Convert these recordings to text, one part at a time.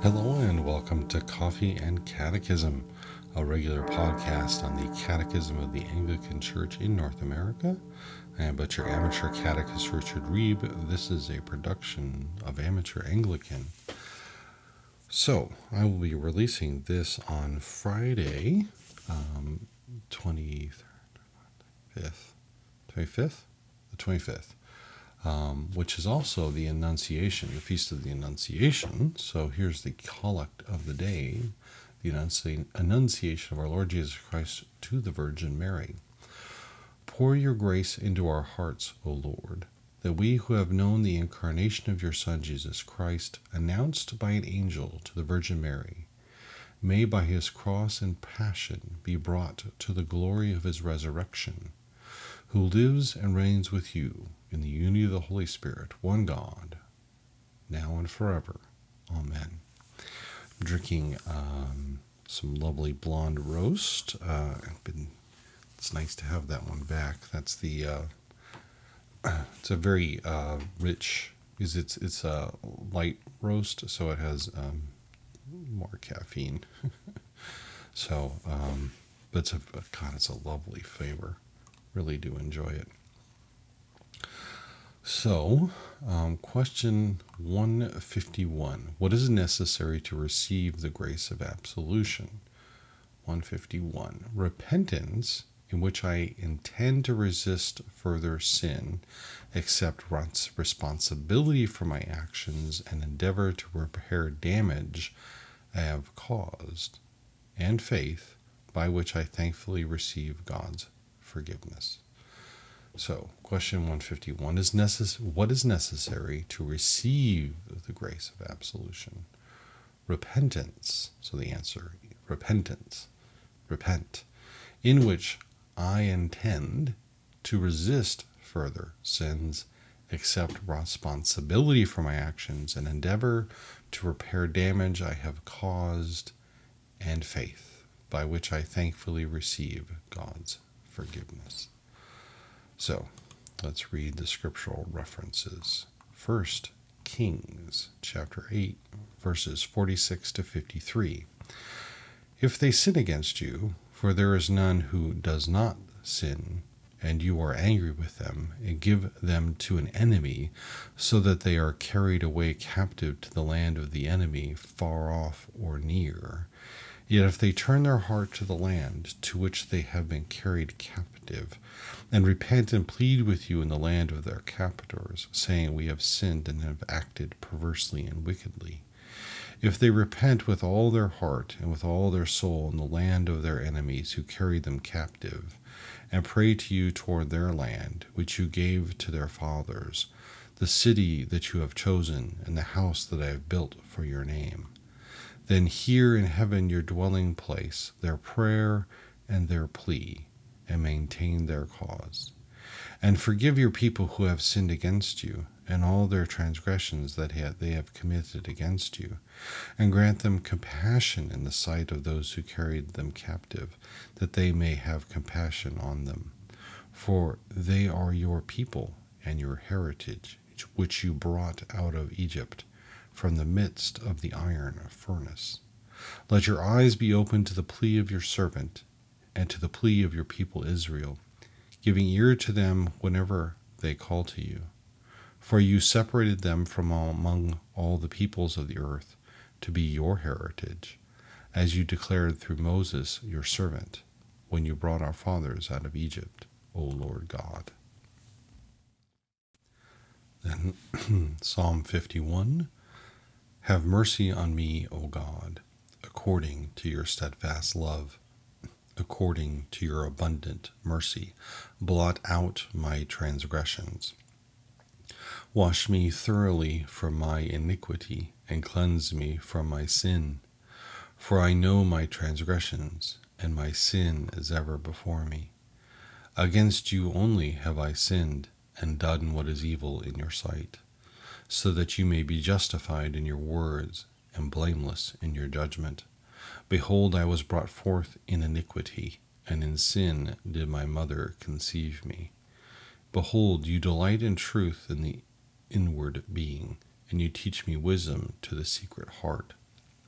Hello and welcome to Coffee and Catechism, a regular podcast on the Catechism of the Anglican Church in North America. I am but your amateur catechist, Richard Reeb. This is a production of Amateur Anglican. So, I will be releasing this on Friday, 25th? The 25th. Which is also the Annunciation, the Feast of the Annunciation. So here's the collect of the day, the Annunciation of our Lord Jesus Christ to the Virgin Mary. Pour your grace into our hearts, O Lord, that we who have known the incarnation of your Son Jesus Christ, announced by an angel to the Virgin Mary, may by his cross and passion be brought to the glory of his resurrection, who lives and reigns with you in the unity of the Holy Spirit, one God, now and forever. Amen. I'm drinking some lovely blonde roast. It's nice to have that one back. That's the. It's a very rich. It's a light roast, so it has more caffeine. So, but it's a lovely flavor. Really do enjoy it. So, question 151. What is necessary to receive the grace of absolution? 151. Repentance, in which I intend to resist further sin, accept responsibility for my actions, and endeavor to repair damage I have caused, and faith, by which I thankfully receive God's forgiveness. So, question 151 is what is necessary to receive the grace of absolution? Repentance. So the answer, repentance. Repent. In which I intend to resist further sins, accept responsibility for my actions, and endeavor to repair damage I have caused, and faith, by which I thankfully receive God's forgiveness. So, let's read the scriptural references. First, Kings, chapter 8, verses 46 to 53. If they sin against you, for there is none who does not sin, and you are angry with them, and give them to an enemy, so that they are carried away captive to the land of the enemy, far off or near. Yet if they turn their heart to the land to which they have been carried captive, and repent and plead with you in the land of their captors, saying, We have sinned and have acted perversely and wickedly. If they repent with all their heart and with all their soul in the land of their enemies who carried them captive, and pray to you toward their land, which you gave to their fathers, the city that you have chosen, and the house that I have built for your name, then hear in heaven your dwelling place, their prayer and their plea, and maintain their cause. And forgive your people who have sinned against you, and all their transgressions that they have committed against you, and grant them compassion in the sight of those who carried them captive, that they may have compassion on them. For they are your people and your heritage, which you brought out of Egypt, from the midst of the iron furnace. Let your eyes be open to the plea of your servant, and to the plea of your people Israel, giving ear to them whenever they call to you. For you separated them from among all the peoples of the earth to be your heritage, as you declared through Moses your servant, when you brought our fathers out of Egypt, O Lord God. Then Psalm 51. Have mercy on me, O God, according to your steadfast love. According to your abundant mercy, blot out my transgressions. Wash me thoroughly from my iniquity, and cleanse me from my sin. For I know my transgressions, and my sin is ever before me. Against you only have I sinned, and done what is evil in your sight, so that you may be justified in your words, and blameless in your judgment. Behold, I was brought forth in iniquity, and in sin did my mother conceive me. Behold, you delight in truth in the inward being, and you teach me wisdom to the secret heart.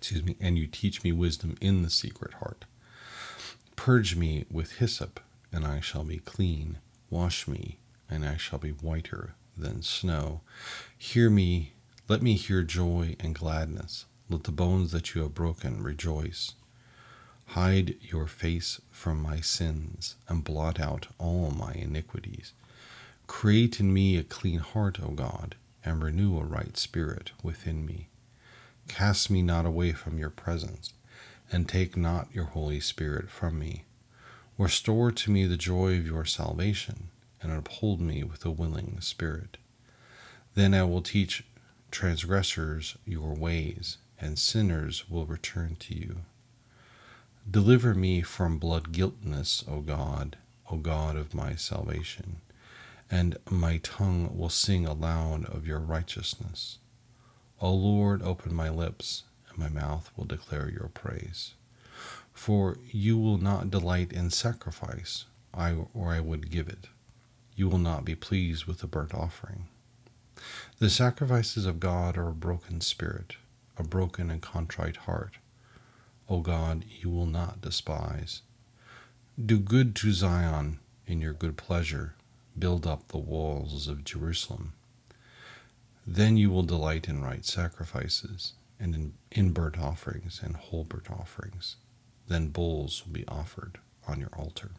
and you teach me wisdom in the secret heart. Purge me with hyssop, and I shall be clean. Wash me, and I shall be whiter than snow. Let me hear joy and gladness. Let the bones that you have broken rejoice. Hide your face from my sins, and blot out all my iniquities. Create in me a clean heart, O God, and renew a right spirit within me. Cast me not away from your presence, and take not your Holy Spirit from me. Restore to me the joy of your salvation, and uphold me with a willing spirit. Then I will teach transgressors your ways, and sinners will return to you. Deliver me from blood guiltiness, O God of my salvation, and my tongue will sing aloud of your righteousness. O Lord, open my lips, and my mouth will declare your praise. For you will not delight in sacrifice, or I would give it. You will not be pleased with a burnt offering. The sacrifices of God are a broken spirit, a broken and contrite heart. O God, you will not despise. Do good to Zion in your good pleasure. Build up the walls of Jerusalem. Then you will delight in right sacrifices, and in burnt offerings and whole burnt offerings. Then bulls will be offered on your altar.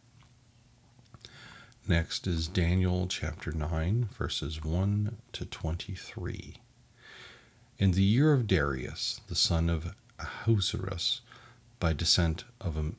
Next is Daniel chapter 9, verses 1 to 23. In the year of Darius, the son of Ahasuerus, by descent a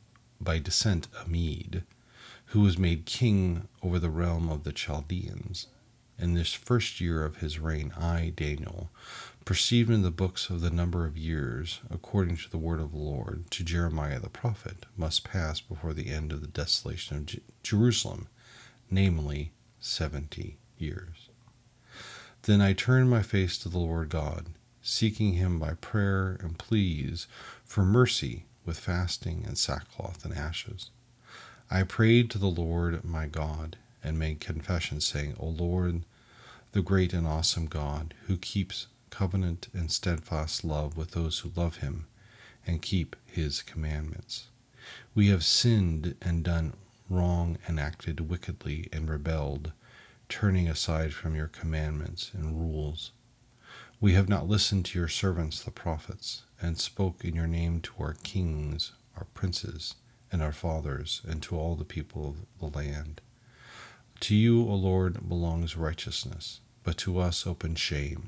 Mede, who was made king over the realm of the Chaldeans, in this first year of his reign, I, Daniel, perceived in the books of the number of years, according to the word of the Lord, to Jeremiah the prophet, must pass before the end of the desolation of Jerusalem, namely 70 years. Then I turned my face to the Lord God, seeking him by prayer and pleas for mercy with fasting and sackcloth and ashes. I prayed to the Lord my God and made confession, saying, O Lord, the great and awesome God, who keeps covenant and steadfast love with those who love him and keep his commandments. We have sinned and done wrong and acted wickedly and rebelled, turning aside from your commandments and rules. We have not listened to your servants the prophets, and spoke in your name to our kings, our princes, and our fathers, and to all the people of the land. To you, O Lord, belongs righteousness, but to us open shame.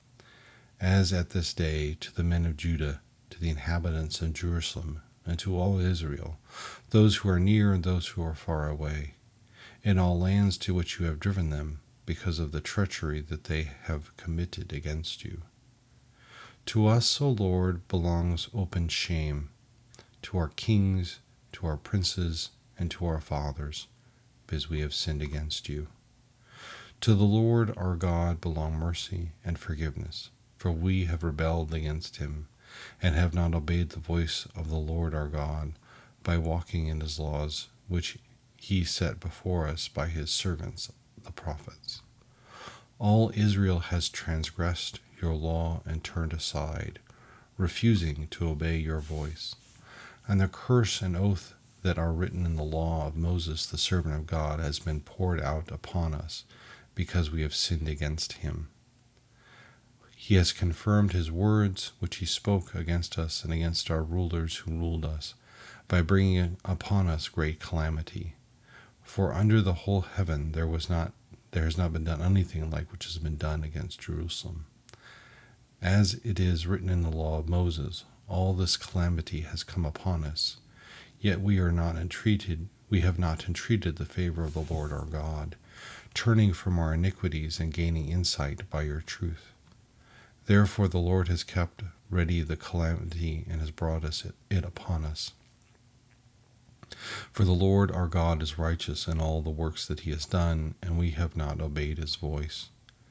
As at this day to the men of Judah, to the inhabitants of Jerusalem, and to all Israel, those who are near and those who are far away, in all lands to which you have driven them, because of the treachery that they have committed against you. To us, O Lord, belongs open shame, to our kings, to our princes, and to our fathers, because we have sinned against you. To the Lord our God belong mercy and forgiveness, for we have rebelled against him, and have not obeyed the voice of the Lord our God by walking in his laws, which he set before us by his servants the prophets. All Israel has transgressed your law and turned aside, refusing to obey your voice. And the curse and oath that are written in the law of Moses, the servant of God, has been poured out upon us, because we have sinned against him. He has confirmed his words, which he spoke against us and against our rulers who ruled us, by bringing upon us great calamity. For under the whole heaven there has not been done anything like which has been done against Jerusalem. As it is written in the law of Moses, all this calamity has come upon us, yet we have not entreated the favor of the Lord our God, turning from our iniquities and gaining insight by your truth. Therefore the Lord has kept ready the calamity and has brought it upon us. For the Lord our God is righteous in all the works that he has done, and we have not obeyed his voice.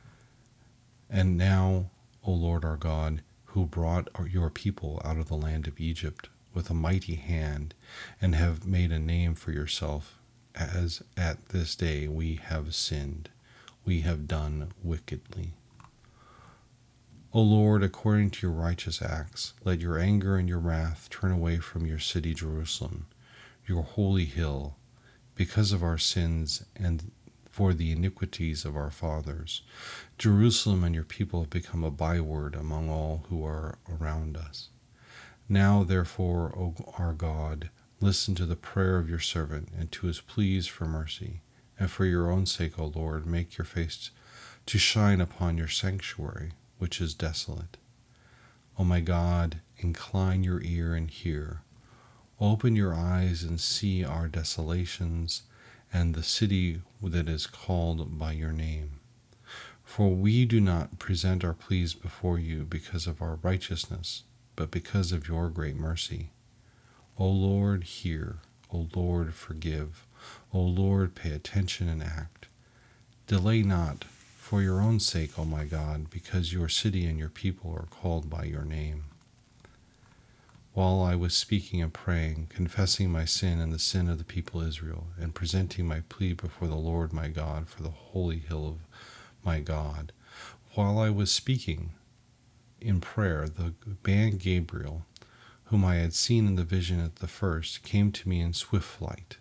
And now, O Lord our God, who brought your people out of the land of Egypt with a mighty hand, and have made a name for yourself, as at this day we have sinned, we have done wickedly. O Lord, according to your righteous acts, let your anger and your wrath turn away from your city Jerusalem, your holy hill, because of our sins and for the iniquities of our fathers. Jerusalem and your people have become a byword among all who are around us. Now, therefore, O our God, listen to the prayer of your servant and to his pleas for mercy. And for your own sake, O Lord, make your face to shine upon your sanctuary, which is desolate. O my God, incline your ear and hear. Open your eyes and see our desolations and the city that is called by your name. For we do not present our pleas before you because of our righteousness, but because of your great mercy. O Lord, hear. O Lord, forgive. O Lord, pay attention and act. Delay not, for your own sake, O my God, because your city and your people are called by your name. While I was speaking and praying, confessing my sin and the sin of the people Israel, and presenting my plea before the Lord my God for the holy hill of my God, while I was speaking in prayer, the man Gabriel, whom I had seen in the vision at the first, came to me in swift flight,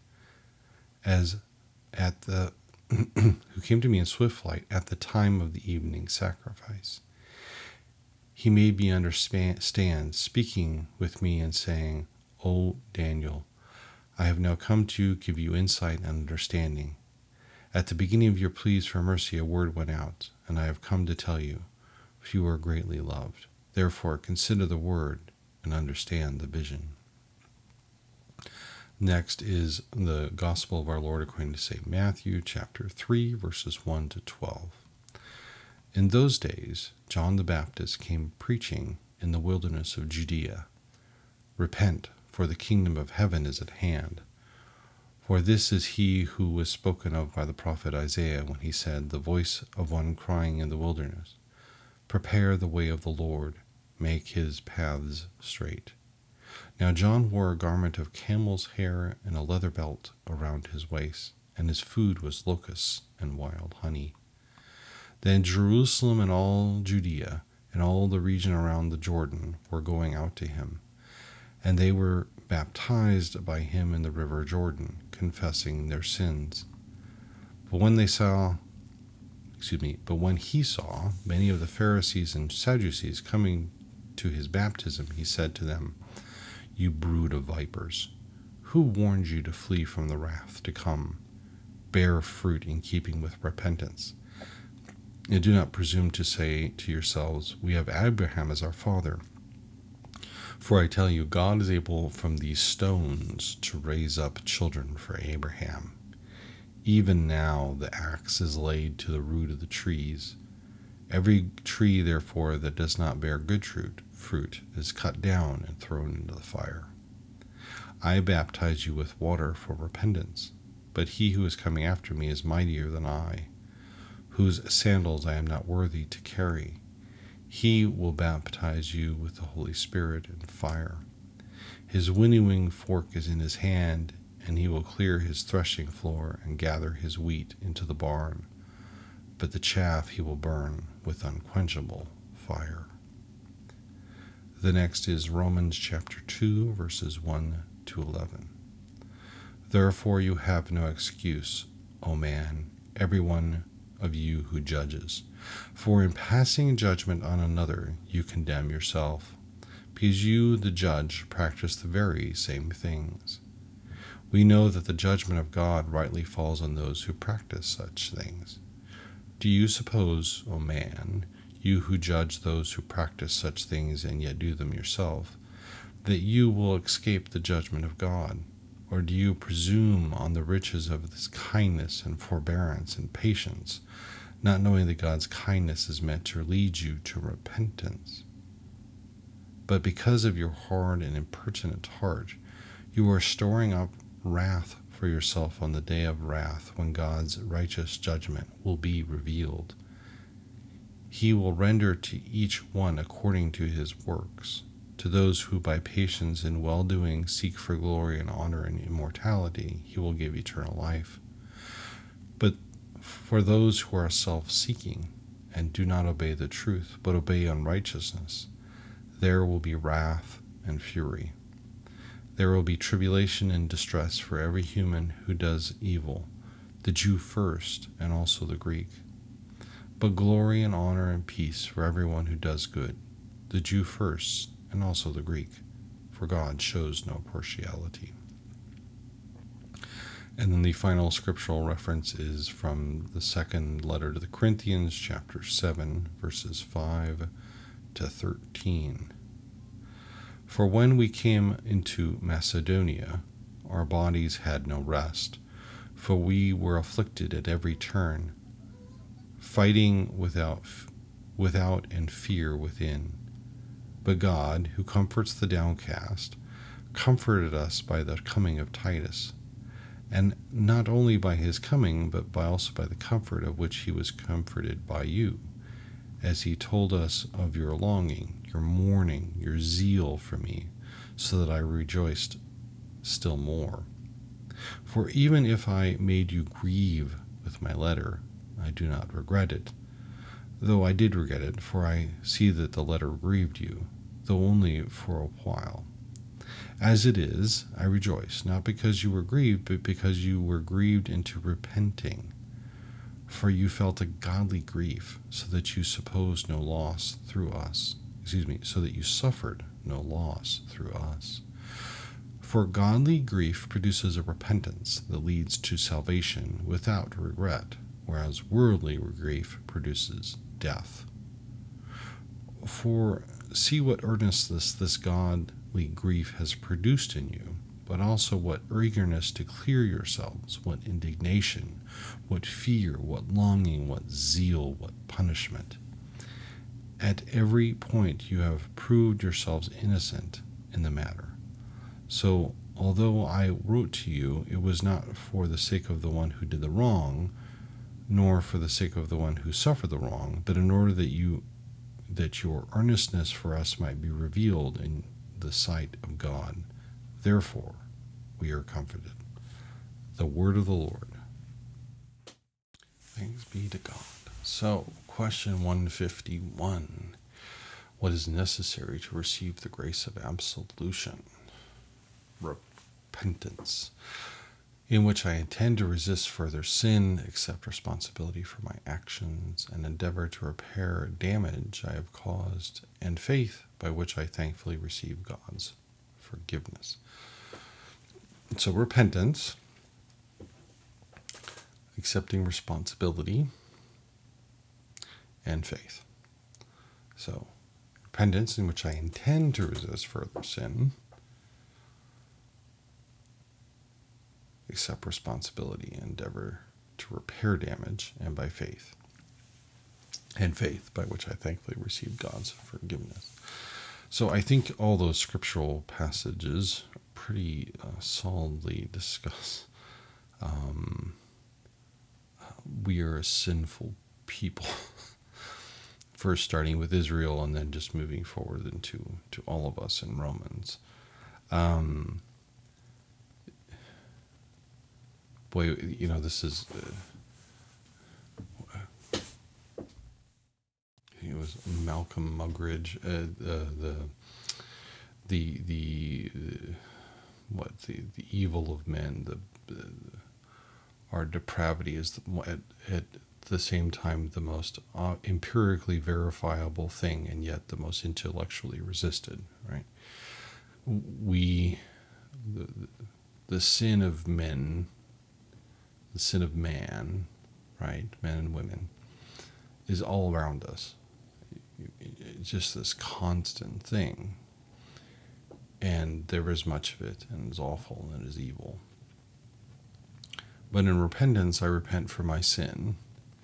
who came to me in swift flight at the time of the evening sacrifice. He made me understand, speaking with me and saying, O Daniel, I have now come to give you insight and understanding. At the beginning of your pleas for mercy, a word went out, and I have come to tell you, for you are greatly loved. Therefore, consider the word and understand the vision. Next is the Gospel of our Lord according to St. Matthew, chapter 3, verses 1 to 12. In those days, John the Baptist came preaching in the wilderness of Judea, Repent, for the kingdom of heaven is at hand. For this is he who was spoken of by the prophet Isaiah when he said, The voice of one crying in the wilderness, Prepare the way of the Lord, make his paths straight. Now John wore a garment of camel's hair and a leather belt around his waist, and his food was locusts and wild honey. Then Jerusalem and all Judea and all the region around the Jordan were going out to him, and they were baptized by him in the river Jordan, confessing their sins. But when he saw many of the Pharisees and Sadducees coming to his baptism, he said to them, You brood of vipers, who warned you to flee from the wrath to come? Bear fruit in keeping with repentance. And do not presume to say to yourselves, We have Abraham as our father. For I tell you, God is able from these stones to raise up children for Abraham. Even now the axe is laid to the root of the trees. Every tree, therefore, that does not bear good fruit is cut down and thrown into the fire. I baptize you with water for repentance, but he who is coming after me is mightier than I, whose sandals I am not worthy to carry. He will baptize you with the Holy Spirit and fire. His winnowing fork is in his hand, and he will clear his threshing floor and gather his wheat into the barn, but the chaff he will burn with unquenchable fire. The next is Romans chapter 2, verses 1 to 11. Therefore you have no excuse, O man, every one of you who judges. For in passing judgment on another, you condemn yourself, because you, the judge, practice the very same things. We know that the judgment of God rightly falls on those who practice such things. Do you suppose, O man, you who judge those who practice such things and yet do them yourself, that you will escape the judgment of God? Or do you presume on the riches of this kindness and forbearance and patience, not knowing that God's kindness is meant to lead you to repentance? But because of your hard and impertinent heart, you are storing up wrath for yourself on the day of wrath, when God's righteous judgment will be revealed. He will render to each one according to his works. To those who by patience and well-doing seek for glory and honor and immortality, he will give eternal life. But for those who are self-seeking and do not obey the truth, but obey unrighteousness, there will be wrath and fury. There will be tribulation and distress for every human who does evil, the Jew first and also the Greek. But glory and honor and peace for everyone who does good, the Jew first and also the Greek, for God shows no partiality. And then the final scriptural reference is from the second letter to the Corinthians, chapter 7, verses 5 to 13. For when we came into Macedonia, our bodies had no rest, for we were afflicted at every turn, fighting without and fear within. But God, who comforts the downcast, comforted us by the coming of Titus, and not only by his coming, but also by the comfort of which he was comforted by you, as he told us of your longing, your mourning, your zeal for me, so that I rejoiced still more. For even if I made you grieve with my letter, I do not regret it, though I did regret it, for I see that the letter grieved you, though only for a while. As it is, I rejoice, not because you were grieved, but because you were grieved into repenting. For you felt a godly grief, so that you supposed no loss through us. So that you suffered no loss through us. For godly grief produces a repentance that leads to salvation without regret, whereas worldly grief produces death. For see what earnestness this godly grief has produced in you, but also what eagerness to clear yourselves, what indignation, what fear, what longing, what zeal, what punishment. At every point you have proved yourselves innocent in the matter. So, although I wrote to you, it was not for the sake of the one who did the wrong, nor for the sake of the one who suffered the wrong, but in order that your earnestness for us might be revealed in the sight of God. Therefore, we are comforted. The word of the Lord. Thanks be to God. So, question 151. What is necessary to receive the grace of absolution? Repentance, in which I intend to resist further sin, accept responsibility for my actions, and endeavor to repair damage I have caused, and faith, by which I thankfully receive God's forgiveness. So repentance, accepting responsibility, and faith. So repentance, in which I intend to resist further sin, accept responsibility, endeavor to repair damage, and by faith. And faith, by which I thankfully receive God's forgiveness. So I think all those scriptural passages pretty solidly discuss we are a sinful people. First starting with Israel and then just moving forward into all of us in Romans. Boy, this is it was Malcolm Muggeridge, the evil of men, our depravity is at the same time the most empirically verifiable thing, and yet the most intellectually resisted. Right? The sin of men, the sin of man, right, men and women, is all around us. It's just this constant thing. And there is much of it, and it's awful, and it is evil. But in repentance, I repent for my sin,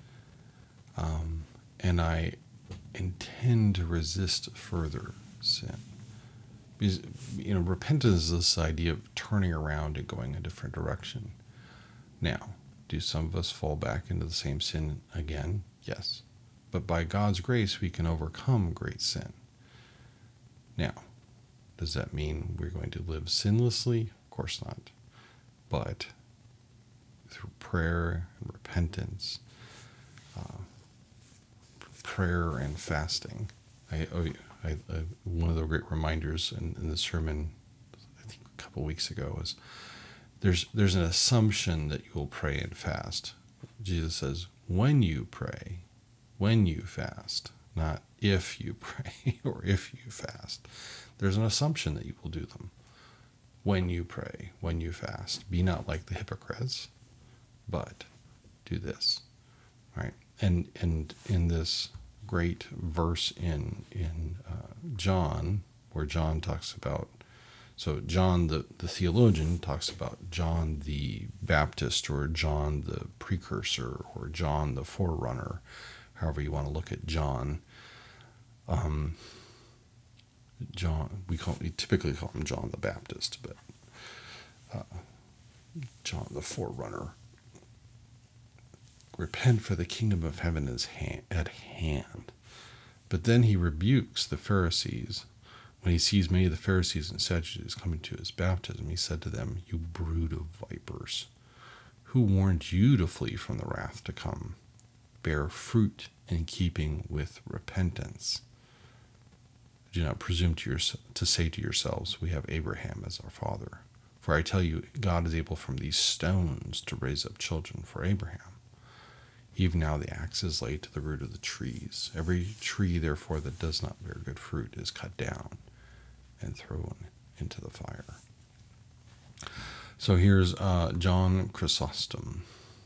and I intend to resist further sin. Because, repentance is this idea of turning around and going a different direction. Now, do some of us fall back into the same sin again? Yes. But by God's grace, we can overcome great sin. Now, does that mean we're going to live sinlessly? Of course not. But through prayer and repentance, prayer and fasting. One of the great reminders in the sermon, I think a couple weeks ago, was there's an assumption that you will pray and fast. Jesus says, when you pray, when you fast, not if you pray or if you fast. There's an assumption that you will do them. When you pray, when you fast, be not like the hypocrites, but do this, right? And in this great verse in John, where John talks about, so John the theologian talks about John the Baptist, or John the precursor, or John the forerunner, however you want to look at John. John, we typically call him John the Baptist, but John the forerunner. Repent, for the kingdom of heaven is at hand. But then he rebukes the Pharisees. When he sees many of the Pharisees and Sadducees coming to his baptism, he said to them, "You brood of vipers, who warned you to flee from the wrath to come? Bear fruit in keeping with repentance. Do not presume to say to yourselves, we have Abraham as our father. For I tell you, God is able from these stones to raise up children for Abraham. Even now the axe is laid to the root of the trees. Every tree, therefore, that does not bear good fruit is cut down and thrown into the fire." So here's John Chrysostom.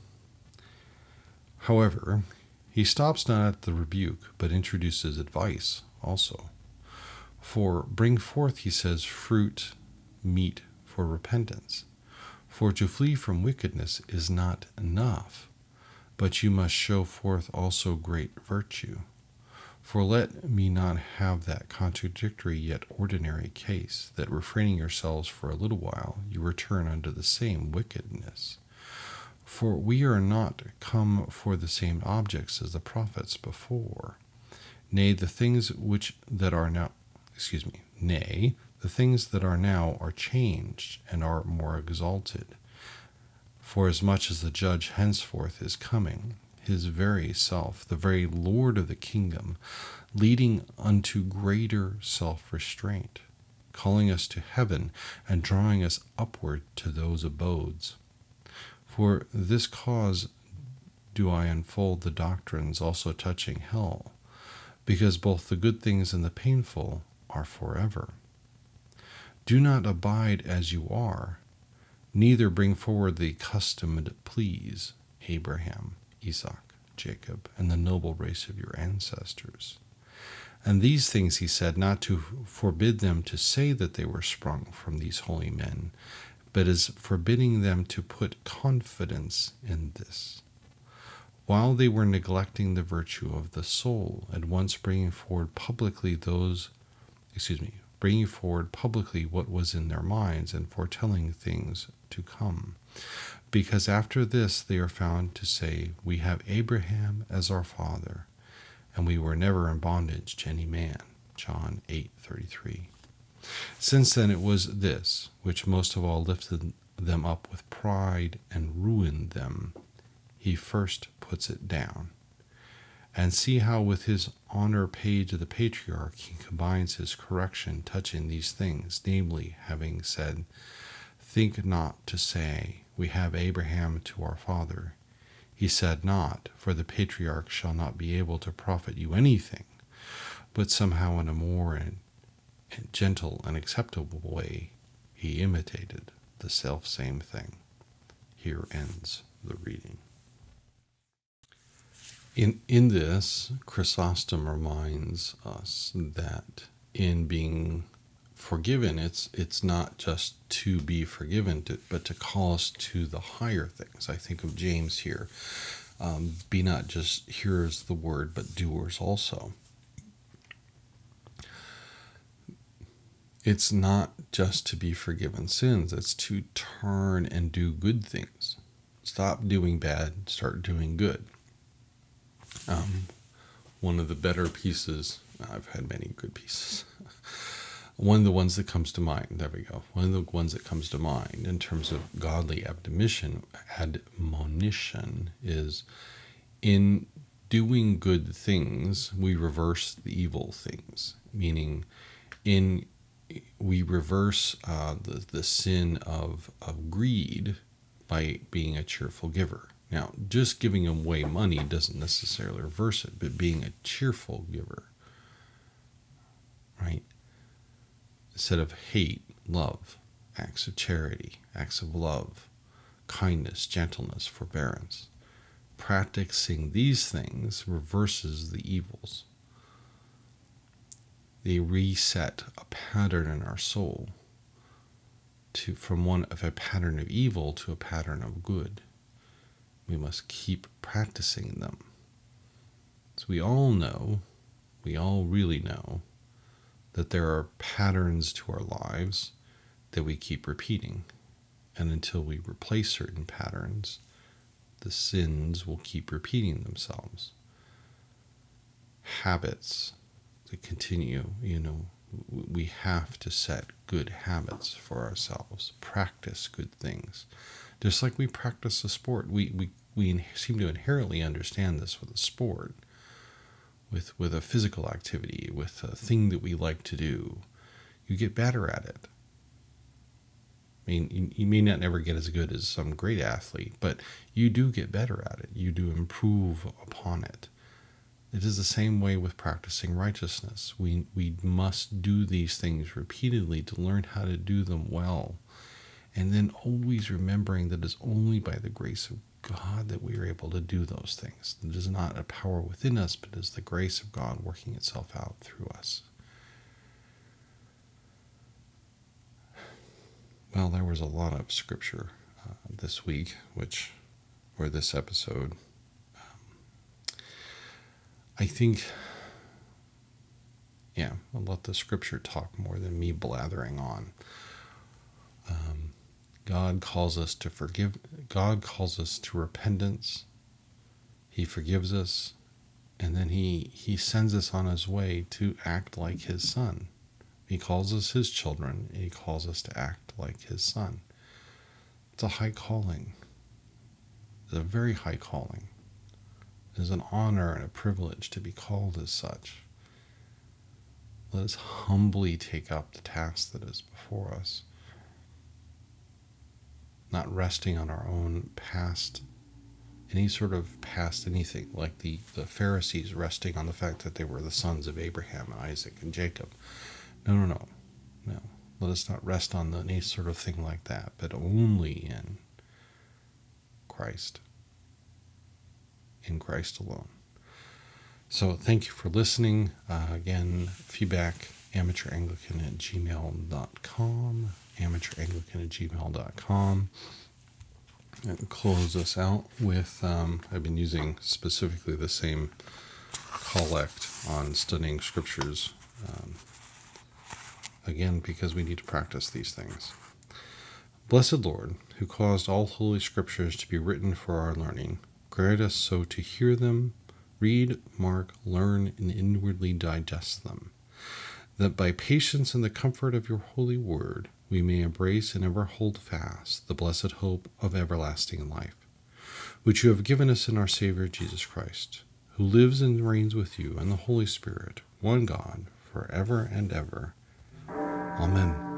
However, he stops not at the rebuke, but introduces advice also. For bring forth, he says, fruit meet for repentance. For to flee from wickedness is not enough, but you must show forth also great virtue. For let me not have that contradictory yet ordinary case, that refraining yourselves for a little while, you return unto the same wickedness. For we are not come for the same objects as the prophets before. Nay, the things that are now are changed and are more exalted. For as much as the judge henceforth is coming, his very self, the very Lord of the kingdom, leading unto greater self-restraint, calling us to heaven and drawing us upward to those abodes. For this cause do I unfold the doctrines also touching hell, because both the good things and the painful are forever. Do not abide as you are, neither bring forward the accustomed pleas, Abraham, Isaac, Jacob, and the noble race of your ancestors. And these things he said, not to forbid them to say that they were sprung from these holy men, but as forbidding them to put confidence in this, while they were neglecting the virtue of the soul, at once bringing forward publicly what was in their minds, and foretelling things to come. Because after this they are found to say, we have Abraham as our father, and we were never in bondage to any man. John 8:33. Since then it was this which most of all lifted them up with pride and ruined them. He first puts it down. And see how with his honor paid to the patriarch he combines his correction touching these things, namely, having said, think not to say, we have Abraham to our father. He said not, for the patriarch shall not be able to profit you anything, but somehow in a more gentle and acceptable way he imitated the self-same thing. Here ends the reading. In this, Chrysostom reminds us that in being forgiven, it's not just to be forgiven, but to call us to the higher things. I think of James here. Be not just hearers of the word, but doers also. It's not just to be forgiven sins. It's to turn and do good things. Stop doing bad, start doing good. One of the better pieces, I've had many good pieces. One of the ones that comes to mind, there we go. One of the ones that comes to mind in terms of godly admonition is, in doing good things, we reverse the evil things, meaning we reverse the sin of greed by being a cheerful giver. Now, just giving away money doesn't necessarily reverse it, but being a cheerful giver, right? Instead of hate, love, acts of charity, acts of love, kindness, gentleness, forbearance. Practicing these things reverses the evils. They reset a pattern in our soul from one of a pattern of evil to a pattern of good. We must keep practicing them. So we all really know, that there are patterns to our lives that we keep repeating. And until we replace certain patterns, the sins will keep repeating themselves. Habits that continue, we have to set good habits for ourselves, practice good things. Just like we practice a sport, we seem to inherently understand this with a sport, with a physical activity, with a thing that we like to do. You get better at it. I mean, you may not never get as good as some great athlete, but you do get better at it. You do improve upon it. It is the same way with practicing righteousness. We must do these things repeatedly to learn how to do them well. And then always remembering that it's only by the grace of God that we are able to do those things. It is not a power within us, but it is the grace of God working itself out through us. Well, there was a lot of scripture this week, or this episode. I think, I'll let the scripture talk more than me blathering on. God calls us to forgive. God calls us to repentance. He forgives us, and then he sends us on his way to act like his son. He calls us his children, and he calls us to act like his son. It's a high calling. It's a very high calling. It is an honor and a privilege to be called as such. Let us humbly take up the task that is before us, not resting on our own past, any sort of past anything, like the Pharisees resting on the fact that they were the sons of Abraham and Isaac and Jacob. No. Let us not rest on any sort of thing like that, but only in Christ. In Christ alone. So thank you for listening. Again, feedback, amateuranglican@gmail.com, amateuranglican@gmail.com. And close us out with, I've been using specifically the same collect on studying scriptures, again, because we need to practice these things. Blessed Lord, who caused all holy scriptures to be written for our learning, grant us so to hear them, read, mark, learn, and inwardly digest them, that by patience and the comfort of your holy word we may embrace and ever hold fast the blessed hope of everlasting life, which you have given us in our Savior Jesus Christ, who lives and reigns with you and the Holy Spirit, one God, forever and ever. Amen.